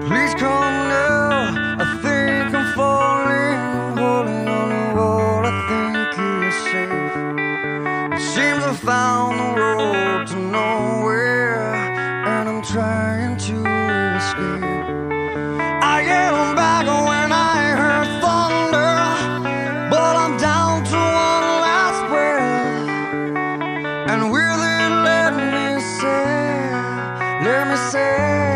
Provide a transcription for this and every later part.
Please come now, I think I'm falling, holding on to what I think is safe. It seems I found the road to nowhere, and I'm trying to escape. I yelled back when I heard thunder, but I'm down to one last breath. And will it let me say,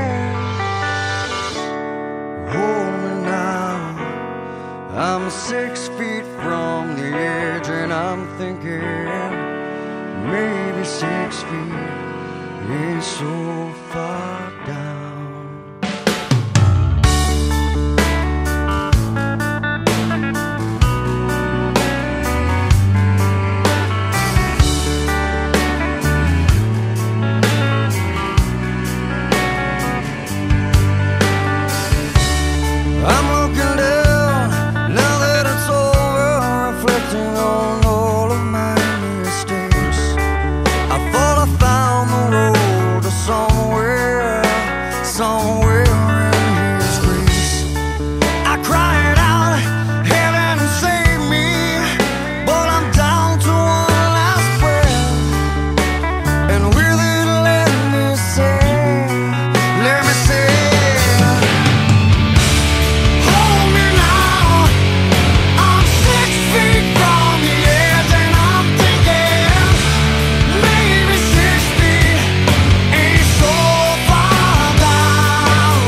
hold me now. I'm 6 feet from the edge, and I'm thinking maybe 6 feet ain't so far down. Somewhere in His grace, I cried out, heaven save me, but I'm down to one last breath. And will it let me say, hold me now. I'm 6 feet from the edge, and I'm thinking maybe 6 feet ain't so far down.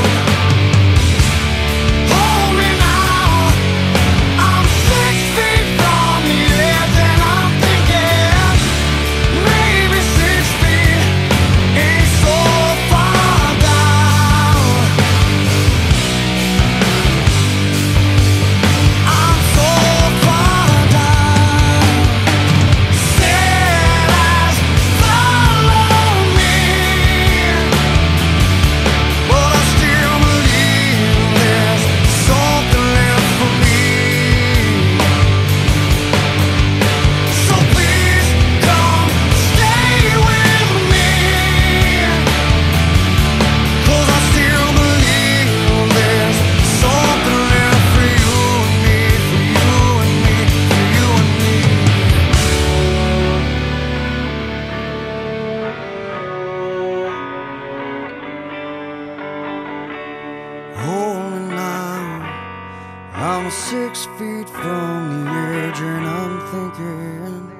Hold me now. I'm 6 feet from the edge, and I'm thinking maybe 6 feet ain't so far down. I'm so far down. Said as follow me, but I still believe there's something left for me. So please come stay with me, 'cause I still believe there's something left for you and me, for you and me, for you and me. Hold me now. I'm 6 feet from the edge, and I'm thinking